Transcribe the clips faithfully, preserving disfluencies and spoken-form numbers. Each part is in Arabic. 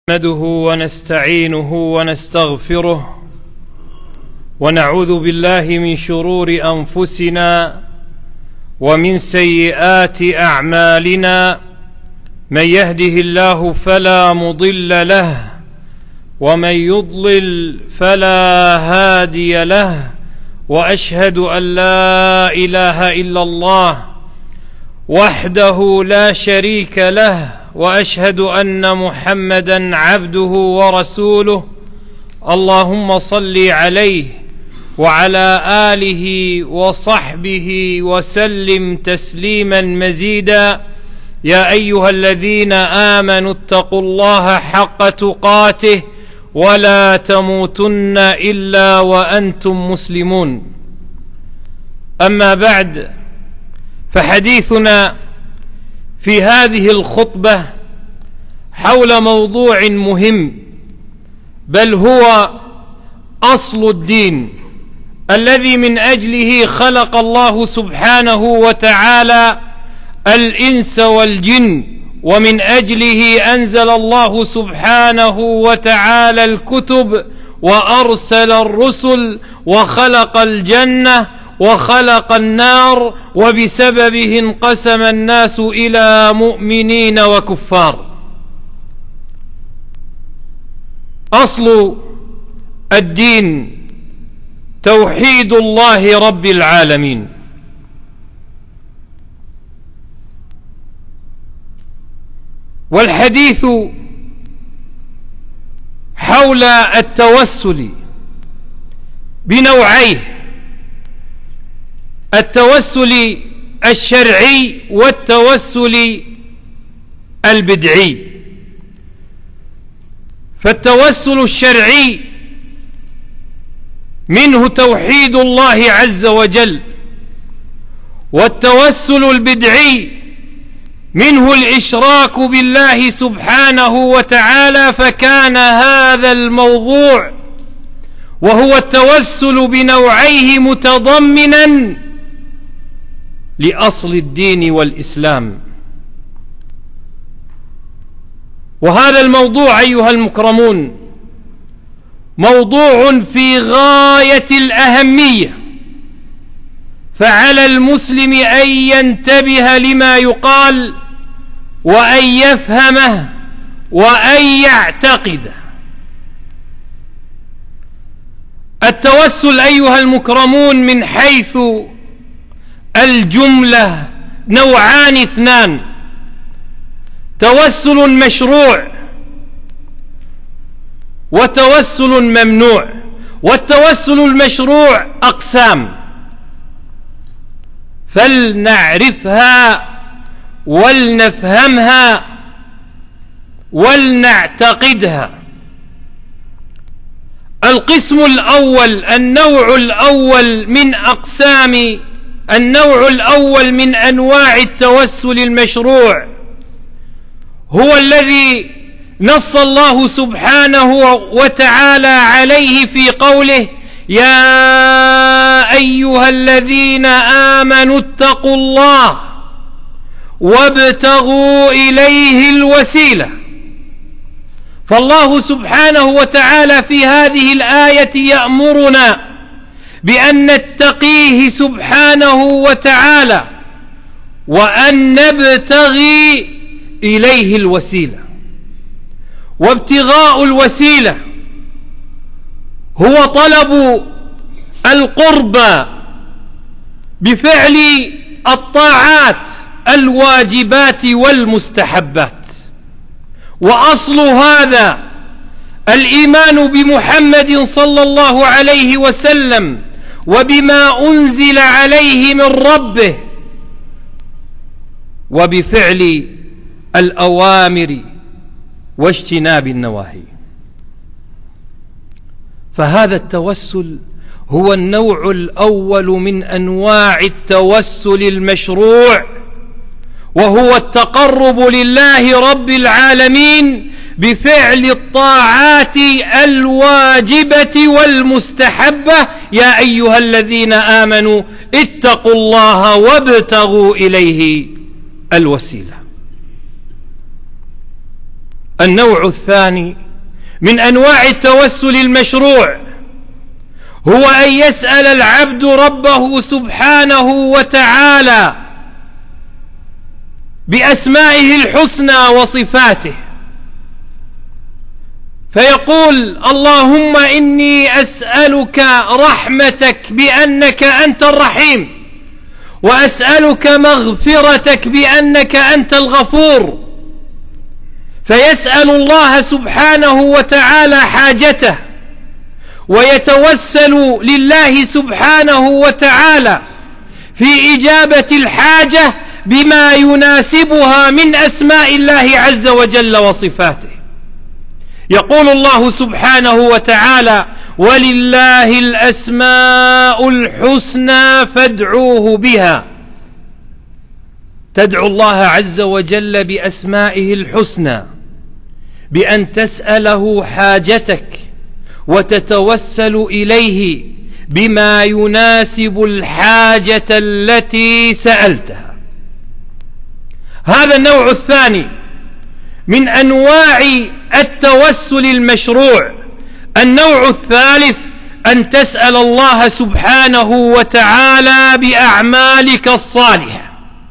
نحمده ونستعينه ونستغفره ونعوذ بالله من شرور أنفسنا ومن سيئات أعمالنا. من يهده الله فلا مضل له ومن يضلل فلا هادي له، وأشهد أن لا إله إلا الله وحده لا شريك له، وأشهد أن محمدًا عبده ورسوله. اللهم صل عليه وعلى آله وصحبه وسلم تسليمًا مزيدًا. يا أيها الذين آمنوا اتقوا الله حق تقاته ولا تموتن إلا وأنتم مسلمون. أما بعد، فحديثنا في هذه الخطبة حول موضوع مهم، بل هو أصل الدين الذي من أجله خلق الله سبحانه وتعالى الإنس والجن، ومن أجله أنزل الله سبحانه وتعالى الكتب وأرسل الرسل وخلق الجنة وخلق النار، وبسببه انقسم الناس إلى مؤمنين وكفار. أصل الدين توحيد الله رب العالمين. والحديث حول التوسل بنوعيه: التوسل الشرعي والتوسل البدعي. فالتوسل الشرعي منه توحيد الله عز وجل، والتوسل البدعي منه الإشراك بالله سبحانه وتعالى. فكان هذا الموضوع وهو التوسل بنوعيه متضمنا لأصل الدين والإسلام. وهذا الموضوع أيها المكرمون موضوع في غاية الأهمية، فعلى المسلم أن ينتبه لما يقال وأن يفهمه وأن يعتقده. التوسل أيها المكرمون من حيث الجملة نوعان اثنان: توسل مشروع وتوسل ممنوع. والتوسل المشروع أقسام، فلنعرفها ولنفهمها ولنعتقدها. القسم الأول، النوع الأول من أقسام النوع الأول من أنواع التوسل المشروع، هو الذي نص الله سبحانه وتعالى عليه في قوله: يا أيها الذين آمنوا اتقوا الله وابتغوا إليه الوسيلة. فالله سبحانه وتعالى في هذه الآية يأمرنا بأن نتقيه سبحانه وتعالى وأن نبتغي إليه الوسيلة. وابتغاء الوسيلة هو طلب القربى بفعل الطاعات الواجبات والمستحبات. وأصل هذا الإيمان بمحمد صلى الله عليه وسلم وبما أنزل عليه من ربه، وبفعل الأوامر واجتناب النواهي. فهذا التوسل هو النوع الأول من أنواع التوسل المشروع، وهو التقرب لله رب العالمين بفعل الطاعات الواجبة والمستحبة. يا أيها الذين آمنوا اتقوا الله وابتغوا إليه الوسيلة. النوع الثاني من أنواع التوسل المشروع هو أن يسأل العبد ربه سبحانه وتعالى بأسمائه الحسنى وصفاته، فيقول: اللهم إني أسألك رحمتك بأنك أنت الرحيم، وأسألك مغفرتك بأنك أنت الغفور. فيسأل الله سبحانه وتعالى حاجته، ويتوسل لله سبحانه وتعالى في إجابة الحاجة بما يناسبها من أسماء الله عز وجل وصفاته. يقول الله سبحانه وتعالى: ولله الأسماء الحسنى فادعوه بها. تدعو الله عز وجل بأسمائه الحسنى بأن تسأله حاجتك وتتوسل إليه بما يناسب الحاجة التي سألتها. هذا النوع الثاني من أنواع التوسل المشروع. النوع الثالث أن تسأل الله سبحانه وتعالى بأعمالك الصالحة،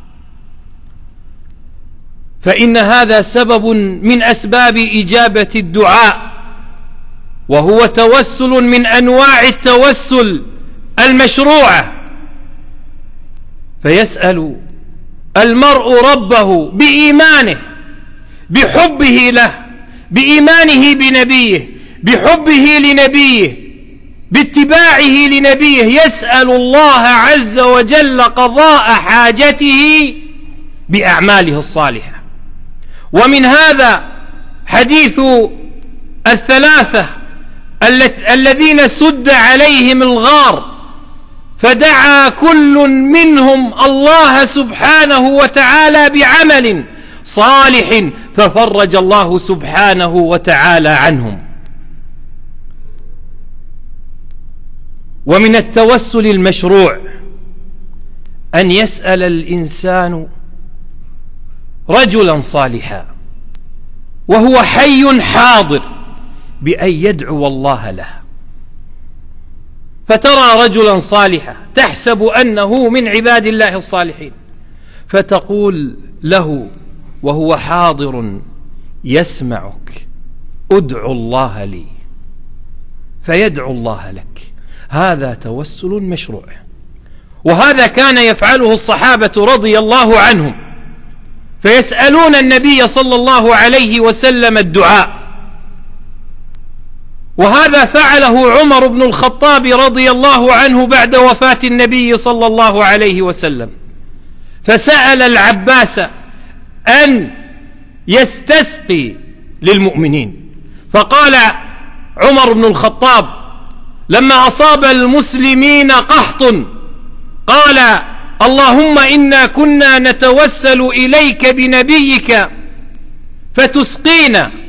فإن هذا سبب من أسباب إجابة الدعاء، وهو توسل من أنواع التوسل المشروعة. فيسأل المرء ربه بإيمانه، بحبه له، بإيمانه بنبيه، بحبه لنبيه، باتباعه لنبيه، يسأل الله عز وجل قضاء حاجته بأعماله الصالحة. ومن هذا حديث الثلاثة الذين سد عليهم الغار، فدعا كل منهم الله سبحانه وتعالى بعمل صالح ففرج الله سبحانه وتعالى عنهم. ومن التوسل المشروع أن يسأل الإنسان رجلا صالحا وهو حي حاضر بأن يدعو الله له. فترى رجلا صالحا تحسب أنه من عباد الله الصالحين، فتقول له وهو حاضر يسمعك: ادعو الله لي، فيدعو الله لك. هذا توسل مشروع، وهذا كان يفعله الصحابة رضي الله عنهم، فيسألون النبي صلى الله عليه وسلم الدعاء. وهذا فعله عمر بن الخطاب رضي الله عنه بعد وفاة النبي صلى الله عليه وسلم، فسأل العباس أن يستسقي للمؤمنين. فقال عمر بن الخطاب لما أصاب المسلمين قحط، قال: اللهم إنا كنا نتوسل إليك بنبيك فتسقينا،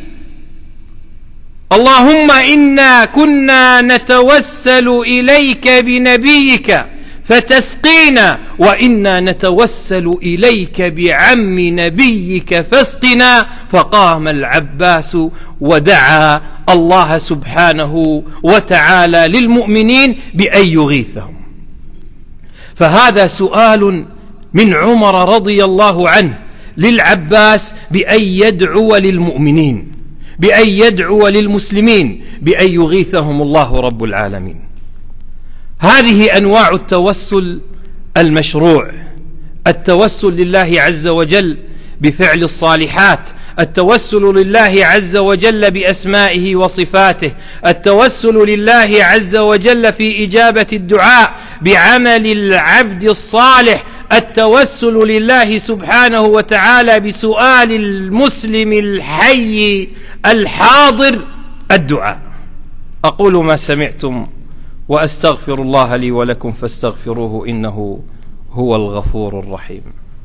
اللهم إنا كنا نتوسل إليك بنبيك فتسقينا، وإنا نتوسل إليك بعم نبيك فاسقنا. فقام العباس ودعا الله سبحانه وتعالى للمؤمنين بأن يغيثهم. فهذا سؤال من عمر رضي الله عنه للعباس بأن يدعو للمؤمنين، بأن يدعو للمسلمين بأن يغيثهم الله رب العالمين. هذه أنواع التوسل المشروع: التوسل لله عز وجل بفعل الصالحات، التوسل لله عز وجل بأسمائه وصفاته، التوسل لله عز وجل في إجابة الدعاء بعمل العبد الصالح، التوسل لله سبحانه وتعالى بسؤال المسلم الحي الحاضر الدعاء. أقول ما سمعتم وأستغفر الله لي ولكم فاستغفروه إنه هو الغفور الرحيم.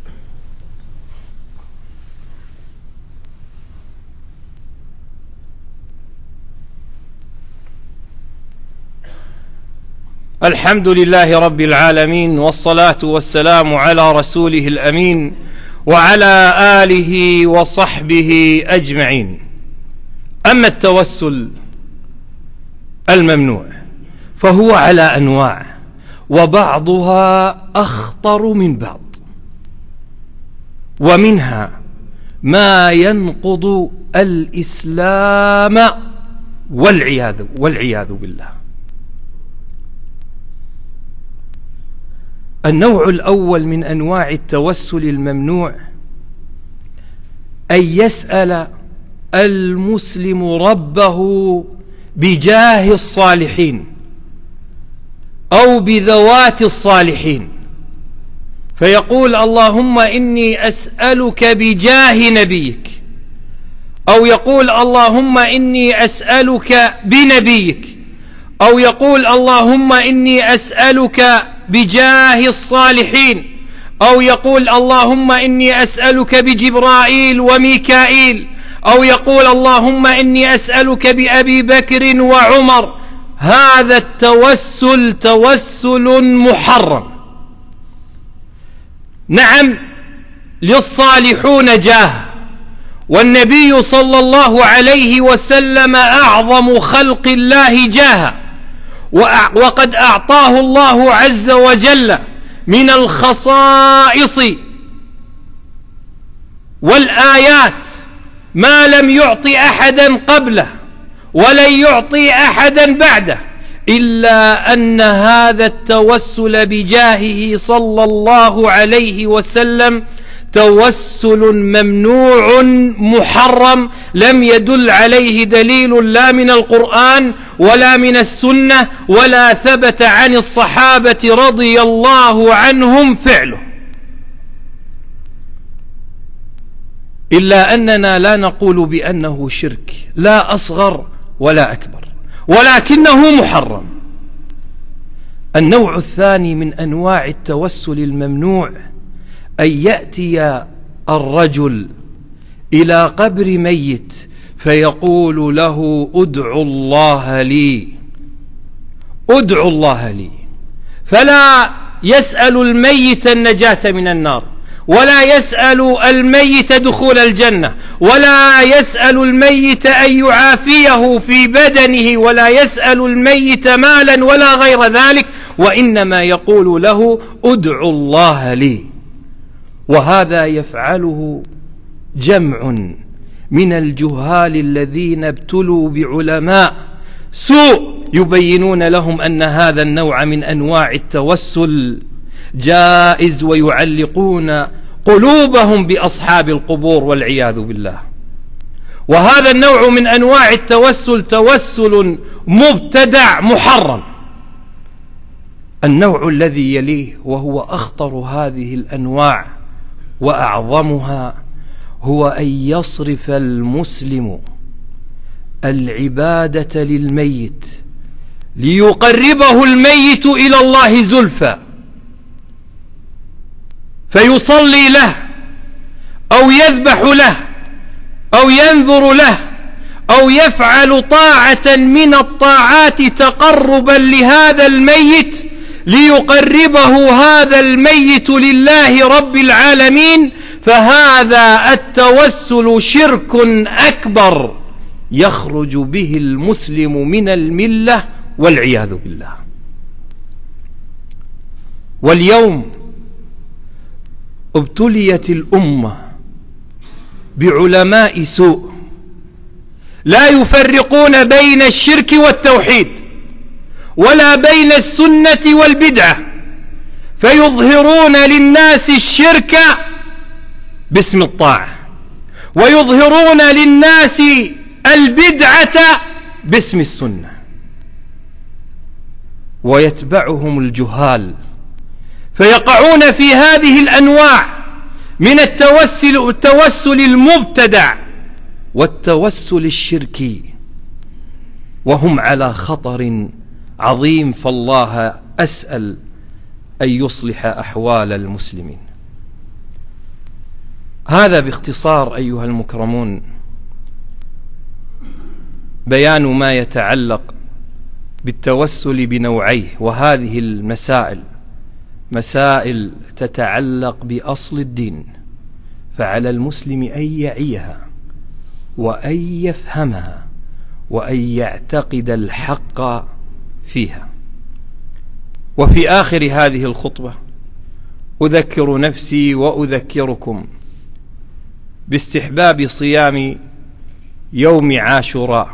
الحمد لله رب العالمين، والصلاة والسلام على رسوله الأمين وعلى آله وصحبه أجمعين. أما التوسل الممنوع فهو على أنواع، وبعضها أخطر من بعض، ومنها ما ينقض الإسلام والعياذ والعياذ بالله. النوع الأول من أنواع التوسل الممنوع أن يسأل المسلم ربه بجاه الصالحين أو بذوات الصالحين، فيقول اللهم إني أسألك بجاه نبيك، أو يقول اللهم إني أسألك بنبيك، أو يقول اللهم إني أسألك بجاه الصالحين، أو يقول اللهم إني أسألك بجبرائيل وميكائيل، أو يقول اللهم إني أسألك بأبي بكر وعمر. هذا التوسل توسل محرم. نعم، للصالحون جاه، والنبي صلى الله عليه وسلم أعظم خلق الله جاها، وقد أعطاه الله عز وجل من الخصائص والآيات ما لم يعطي أحدا قبله ولن يعطي أحدا بعده، إلا أن هذا التوسل بجاهه صلى الله عليه وسلم توسل ممنوع محرم، لم يدل عليه دليل لا من القرآن ولا من السنة ولا ثبت عن الصحابة رضي الله عنهم فعله. إلا أننا لا نقول بأنه شرك، لا أصغر ولا أكبر، ولكنه محرم. النوع الثاني من أنواع التوسل الممنوع أن يأتي الرجل إلى قبر ميت فيقول له ادعوا الله لي، ادعوا الله لي، فلا يسأل الميت النجاة من النار، ولا يسأل الميت دخول الجنة، ولا يسأل الميت أن يعافيه في بدنه، ولا يسأل الميت مالا ولا غير ذلك، وإنما يقول له ادعوا الله لي. وهذا يفعله جمع من الجهال الذين ابتلوا بعلماء سوء يبينون لهم أن هذا النوع من أنواع التوسل جائز، ويعلقون قلوبهم بأصحاب القبور والعياذ بالله. وهذا النوع من أنواع التوسل توسل مبتدع محرم. النوع الذي يليه وهو أخطر هذه الأنواع وأعظمها هو أن يصرف المسلم العبادة للميت ليقربه الميت إلى الله زلفى، فيصلي له أو يذبح له أو ينذر له أو يفعل طاعة من الطاعات تقربا لهذا الميت ليقربه هذا الميت لله رب العالمين. فهذا التوسل شرك أكبر يخرج به المسلم من الملة والعياذ بالله. واليوم ابتليت الأمة بعلماء سوء لا يفرقون بين الشرك والتوحيد ولا بين السنة والبدعة، فيظهرون للناس الشرك باسم الطاعة، ويظهرون للناس البدعة باسم السنة، ويتبعهم الجهال فيقعون في هذه الأنواع من التوسل, التوسل المبتدع والتوسل الشركي، وهم على خطر عظيم. فالله أسأل أن يصلح أحوال المسلمين. هذا باختصار أيها المكرمون بيان ما يتعلق بالتوسل بنوعيه. وهذه المسائل مسائل تتعلق بأصل الدين، فعلى المسلم أن يعيها وأن يفهمها وأن يعتقد الحق فيها. وفي آخر هذه الخطبة أذكر نفسي وأذكركم باستحباب صيام يوم عاشوراء،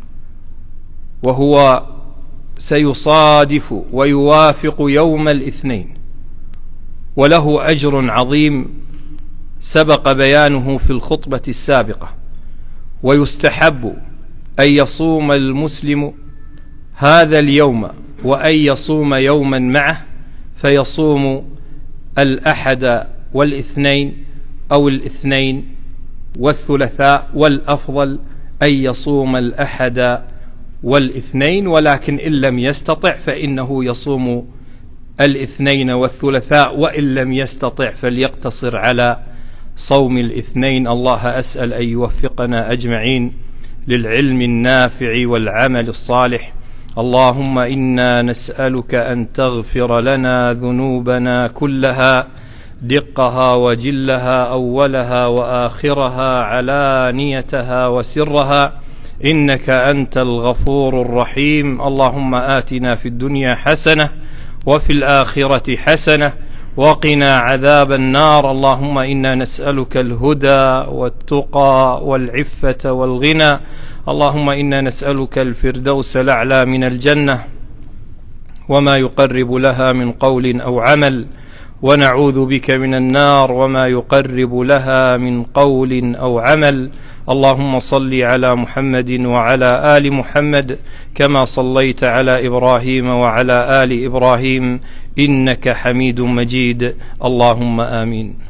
وهو سيصادف ويوافق يوم الاثنين، وله أجر عظيم سبق بيانه في الخطبة السابقة. ويستحب أن يصوم المسلم هذا اليوم وأن يصوم يوما معه، فيصوم الأحد والاثنين أو الاثنين والثلاثاء، والأفضل أن يصوم الأحد والاثنين، ولكن إن لم يستطع فإنه يصوم الاثنين والثلاثاء، وإن لم يستطع فليقتصر على صوم الاثنين. الله أسأل أن يوفقنا أجمعين للعلم النافع والعمل الصالح. اللهم إنا نسألك أن تغفر لنا ذنوبنا كلها، دقها وجلها، أولها وآخرها، علانيتها وسرها، إنك أنت الغفور الرحيم. اللهم آتنا في الدنيا حسنة وفي الآخرة حسنة وقنا عذاب النار. اللهم إنا نسألك الهدى والتقى والعفة والغنى. اللهم إنا نسألك الفردوس الأعلى من الجنة وما يقرب لها من قول أو عمل، ونعوذ بك من النار وما يقرب لها من قول أو عمل. اللهم صل على محمد وعلى آل محمد كما صليت على إبراهيم وعلى آل إبراهيم إنك حميد مجيد. اللهم آمين.